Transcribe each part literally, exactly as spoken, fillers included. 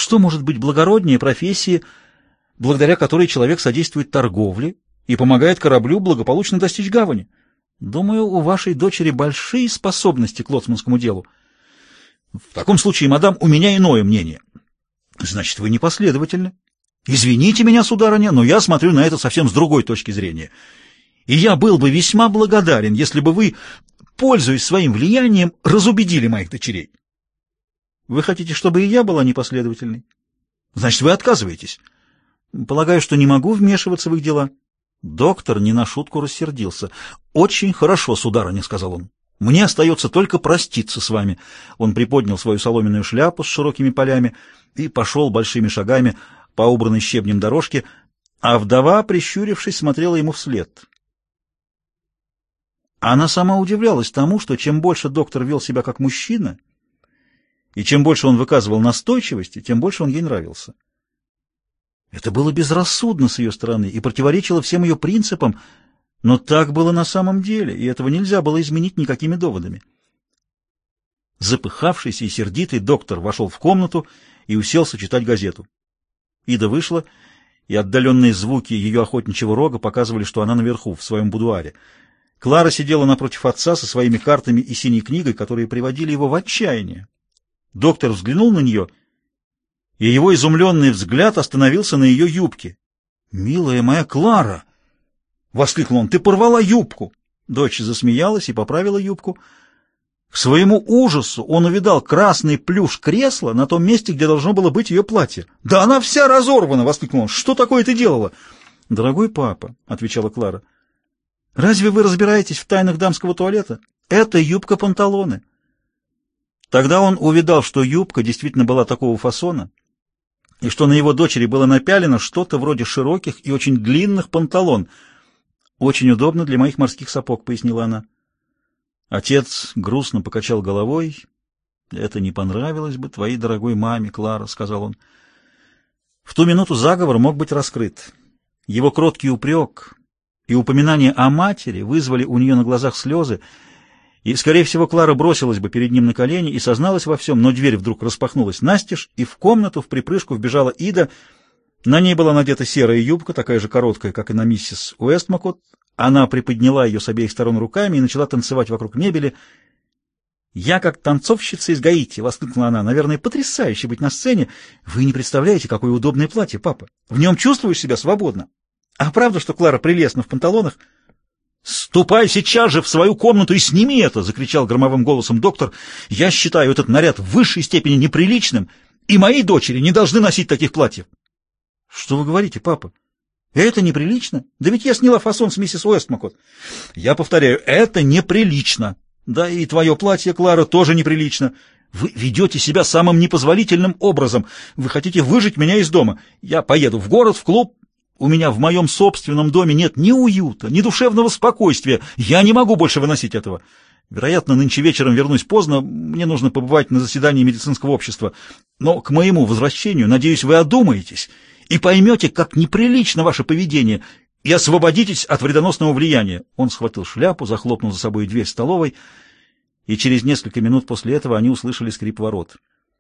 что может быть благороднее профессии, благодаря которой человек содействует торговле и помогает кораблю благополучно достичь гавани? Думаю, у вашей дочери большие способности к лоцманскому делу. В таком случае, мадам, у меня иное мнение. Значит, вы непоследовательны. Извините меня, сударыня, но я смотрю на это совсем с другой точки зрения. И я был бы весьма благодарен, если бы вы, пользуясь своим влиянием, разубедили моих дочерей. Вы хотите, чтобы и я была непоследовательной? Значит, вы отказываетесь. Полагаю, что не могу вмешиваться в их дела. Доктор не на шутку рассердился. «Очень хорошо, сударыня», — сказал он. «Мне остается только проститься с вами». Он приподнял свою соломенную шляпу с широкими полями и пошел большими шагами по убранной щебнем дорожке, а вдова, прищурившись, смотрела ему вслед. Она сама удивлялась тому, что чем больше доктор вел себя как мужчина, и чем больше он выказывал настойчивости, тем больше он ей нравился. Это было безрассудно с ее стороны и противоречило всем ее принципам, но так было на самом деле, и этого нельзя было изменить никакими доводами. Запыхавшийся и сердитый доктор вошел в комнату и уселся читать газету. Ида вышла, и отдаленные звуки ее охотничьего рога показывали, что она наверху, в своем будуаре. Клара сидела напротив отца со своими картами и синей книгой, которые приводили его в отчаяние. Доктор взглянул на нее, и его изумленный взгляд остановился на ее юбке. «Милая моя Клара!» — воскликнул он. «Ты порвала юбку!» Дочь засмеялась и поправила юбку. К своему ужасу он увидал красный плюш кресла на том месте, где должно было быть ее платье. «Да она вся разорвана!» — воскликнул он. «Что такое ты делала?» «Дорогой папа», — отвечала Клара, — «разве вы разбираетесь в тайнах дамского туалета? Это юбка-панталоны». Тогда он увидал, что юбка действительно была такого фасона, и что на его дочери было напялено что-то вроде широких и очень длинных панталон. «Очень удобно для моих морских сапог», — пояснила она. Отец грустно покачал головой. «Это не понравилось бы твоей дорогой маме, Клара», — сказал он. В ту минуту заговор мог быть раскрыт. Его кроткий упрек и упоминание о матери вызвали у нее на глазах слезы, и, скорее всего, Клара бросилась бы перед ним на колени и созналась во всем, но дверь вдруг распахнулась настежь, и в комнату вприпрыжку вбежала Ида. На ней была надета серая юбка, такая же короткая, как и на миссис Уэстмакот. Она приподняла ее с обеих сторон руками и начала танцевать вокруг мебели. «Я как танцовщица из Гаити!» — воскликнула она. «Наверное, потрясающе быть на сцене. Вы не представляете, какое удобное платье, папа. В нем чувствуешь себя свободно. А правда, что Клара прелестна в панталонах?» «Ступай сейчас же в свою комнату и сними это!» — закричал громовым голосом доктор. «Я считаю этот наряд в высшей степени неприличным, и мои дочери не должны носить таких платьев». «Что вы говорите, папа? Это неприлично? Да ведь я сняла фасон с миссис Уэстмакот». «Я повторяю, это неприлично. Да и твое платье, Клара, тоже неприлично. Вы ведете себя самым непозволительным образом. Вы хотите выжить меня из дома. Я поеду в город, в клуб. У меня в моем собственном доме нет ни уюта, ни душевного спокойствия. Я не могу больше выносить этого. Вероятно, нынче вечером вернусь поздно. Мне нужно побывать на заседании медицинского общества. Но к моему возвращению, надеюсь, вы одумаетесь и поймете, как неприлично ваше поведение, и освободитесь от вредоносного влияния». Он схватил шляпу, захлопнул за собой дверь столовой, и через несколько минут после этого они услышали скрип ворот.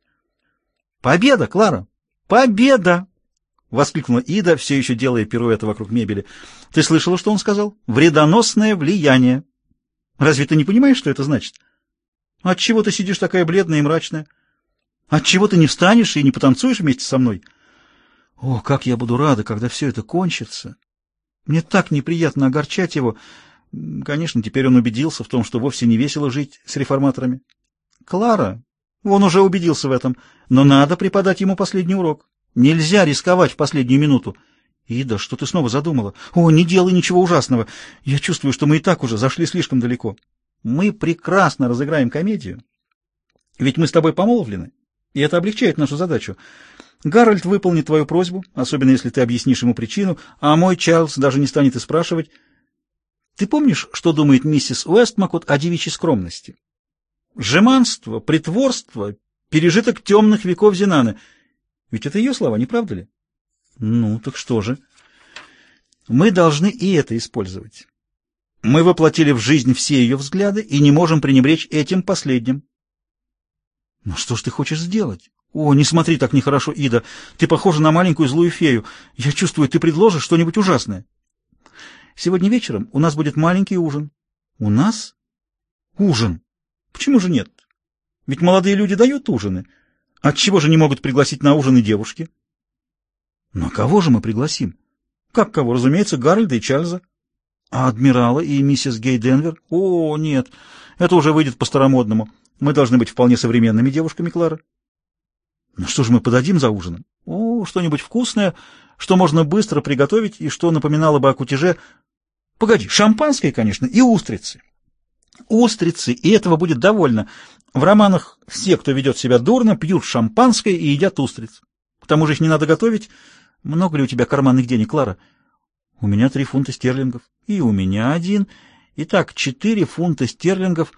«Победа, Клара! Победа!» — воскликнула Ида, все еще делая пируэты вокруг мебели. «Ты слышала, что он сказал? Вредоносное влияние. Разве ты не понимаешь, что это значит? Отчего ты сидишь такая бледная и мрачная? Отчего ты не встанешь и не потанцуешь вместе со мной? О, как я буду рада, когда все это кончится! Мне так неприятно огорчать его. Конечно, теперь он убедился в том, что вовсе не весело жить с реформаторами. Клара, он уже убедился в этом, но надо преподать ему последний урок. Нельзя рисковать в последнюю минуту. Ида, что ты снова задумала? О, не делай ничего ужасного. Я чувствую, что мы и так уже зашли слишком далеко. Мы прекрасно разыграем комедию. Ведь мы с тобой помолвлены, и это облегчает нашу задачу. Гарольд выполнит твою просьбу, особенно если ты объяснишь ему причину, а мой Чарльз даже не станет и спрашивать. Ты помнишь, что думает миссис Уэстмакот о девичьей скромности? Жеманство, притворство, пережиток темных веков Зинаны. Ведь это ее слова, не правда ли? Ну, так что же? Мы должны и это использовать. Мы воплотили в жизнь все ее взгляды и не можем пренебречь этим последним. Но что ж ты хочешь сделать? О, не смотри так нехорошо, Ида. Ты похожа на маленькую злую фею. Я чувствую, ты предложишь что-нибудь ужасное. Сегодня вечером у нас будет маленький ужин. У нас? Ужин? Почему же нет? Ведь молодые люди дают ужины. Отчего же не могут пригласить на ужин и девушки? Но кого же мы пригласим? Как кого? Разумеется, Гарольда и Чарльза. А адмирала и миссис Гей Денвер? О, нет, это уже выйдет по-старомодному. Мы должны быть вполне современными девушками, Клара. Ну что же мы подадим за ужином? О, что-нибудь вкусное, что можно быстро приготовить и что напоминало бы о кутеже. Погоди, шампанское, конечно, и устрицы. Устрицы, и этого будет довольно. В романах все, кто ведет себя дурно, пьют шампанское и едят устриц. К тому же их не надо готовить. Много ли у тебя карманных денег, Клара? У меня три фунта стерлингов. И у меня один. Итак, четыре фунта стерлингов.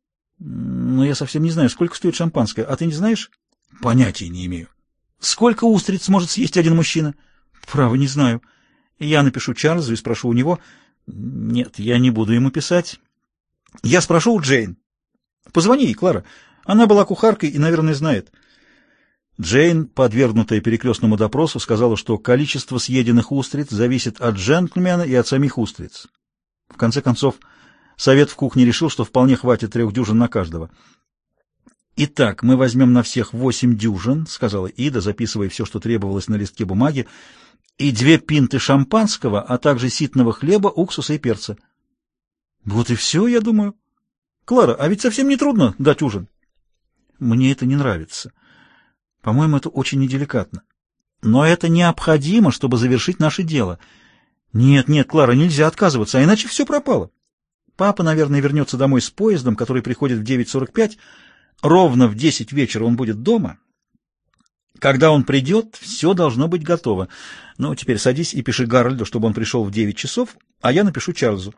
Но я совсем не знаю, сколько стоит шампанское. А ты не знаешь? Понятия не имею. Сколько устриц может съесть один мужчина? Право, не знаю. Я напишу Чарльзу и спрошу у него. Нет, я не буду ему писать. Я спрошу у Джейн. Позвони ей, Клара. Она была кухаркой и, наверное, знает. Джейн, подвергнутая перекрестному допросу, сказала, что количество съеденных устриц зависит от джентльмена и от самих устриц. В конце концов, совет в кухне решил, что вполне хватит трех дюжин на каждого. «Итак, мы возьмем на всех восемь дюжин», — сказала Ида, записывая все, что требовалось на листке бумаги, «и две пинты шампанского, а также ситного хлеба, уксуса и перца». «Вот и все, я думаю. Клара, а ведь совсем не трудно дать ужин». «Мне это не нравится. По-моему, это очень неделикатно. Но это необходимо, чтобы завершить наше дело. Нет, нет, Клара, нельзя отказываться, а иначе все пропало. Папа, наверное, вернется домой с поездом, который приходит в девять сорок пять. Ровно в десять вечера он будет дома. Когда он придет, все должно быть готово. Ну, теперь садись и пиши Гарольду, чтобы он пришел в девять часов, а я напишу Чарльзу».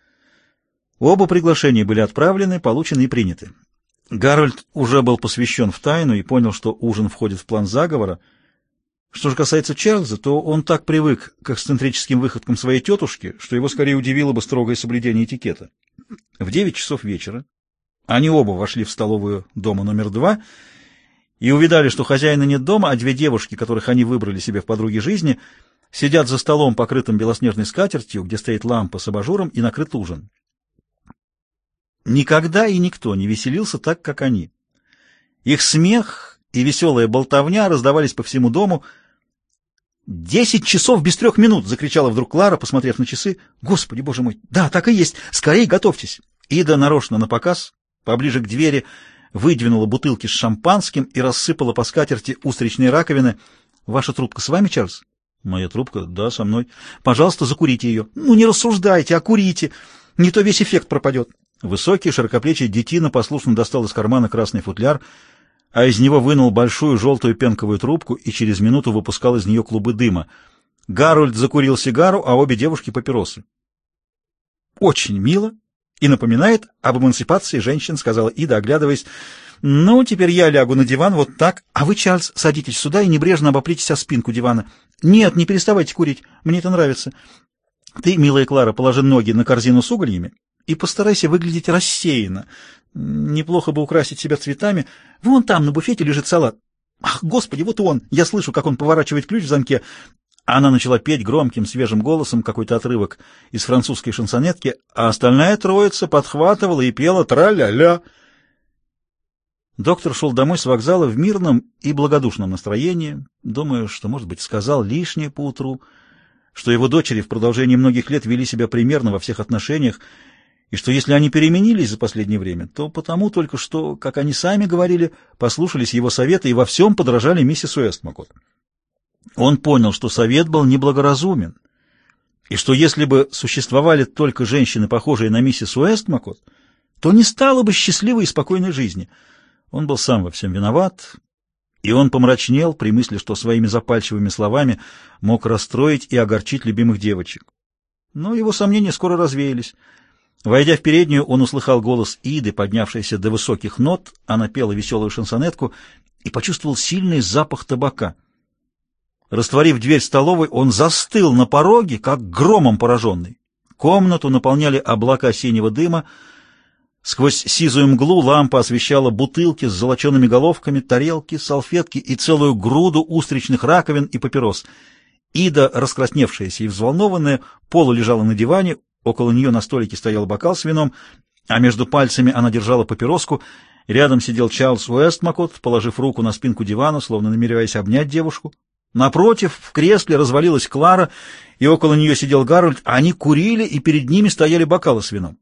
Оба приглашения были отправлены, получены и приняты. Гарольд уже был посвящен в тайну и понял, что ужин входит в план заговора. Что же касается Чарльза, то он так привык к эксцентрическим выходкам своей тетушки, что его скорее удивило бы строгое соблюдение этикета. В девять часов вечера они оба вошли в столовую дома номер два и увидали, что хозяина нет дома, а две девушки, которых они выбрали себе в подруги жизни, сидят за столом, покрытым белоснежной скатертью, где стоит лампа с абажуром и накрыт ужин. Никогда и никто не веселился так, как они. Их смех и веселая болтовня раздавались по всему дому. «Десять часов без трех минут!» — закричала вдруг Клара, посмотрев на часы. «Господи, боже мой! Да, так и есть! Скорей готовьтесь!» Ида нарочно напоказ, поближе к двери, выдвинула бутылки с шампанским и рассыпала по скатерти устричные раковины. «Ваша трубка с вами, Чарльз?» «Моя трубка? Да, со мной. Пожалуйста, закурите ее». «Ну, не рассуждайте, а курите. Не то весь эффект пропадет». Высокий, широкоплечий детина послушно достал из кармана красный футляр, а из него вынул большую желтую пенковую трубку и через минуту выпускал из нее клубы дыма. Гарольд закурил сигару, а обе девушки — папиросы. «Очень мило и напоминает об эмансипации женщин», — сказала Ида, оглядываясь. «Ну, теперь я лягу на диван вот так, а вы, Чарльз, садитесь сюда и небрежно обопритесь о спинку дивана. Нет, не переставайте курить, мне это нравится. Ты, милая Клара, положи ноги на корзину с угольями и постарайся выглядеть рассеянно. Неплохо бы украсить себя цветами. Вон там на буфете лежит салат. Ах, Господи, вот он! Я слышу, как он поворачивает ключ в замке». Она начала петь громким, свежим голосом какой-то отрывок из французской шансонетки, а остальная троица подхватывала и пела «тра-ля-ля». Доктор шел домой с вокзала в мирном и благодушном настроении. Думаю, что, может быть, сказал лишнее поутру, что его дочери в продолжении многих лет вели себя примерно во всех отношениях, и что если они переменились за последнее время, то потому только что, как они сами говорили, послушались его совета и во всем подражали миссис Уэстмакот. Он понял, что совет был неблагоразумен, и что если бы существовали только женщины, похожие на миссис Уэстмакот, то не стало бы счастливой и спокойной жизни. Он был сам во всем виноват, и он помрачнел при мысли, что своими запальчивыми словами мог расстроить и огорчить любимых девочек. Но его сомнения скоро развеялись. Войдя в переднюю, он услыхал голос Иды, поднявшийся до высоких нот, она пела веселую шансонетку, и почувствовал сильный запах табака. Растворив дверь столовой, он застыл на пороге, как громом пораженный. Комнату наполняли облака синего дыма. Сквозь сизую мглу лампа освещала бутылки с золочеными головками, тарелки, салфетки и целую груду устричных раковин и папирос. Ида, раскрасневшаяся и взволнованная, полулежала на диване, около нее на столике стоял бокал с вином, а между пальцами она держала папироску. Рядом сидел Чарльз Уэстмакотт, положив руку на спинку дивана, словно намереваясь обнять девушку. Напротив, в кресле развалилась Клара, и около нее сидел Гарольд, а они курили, и перед ними стояли бокалы с вином.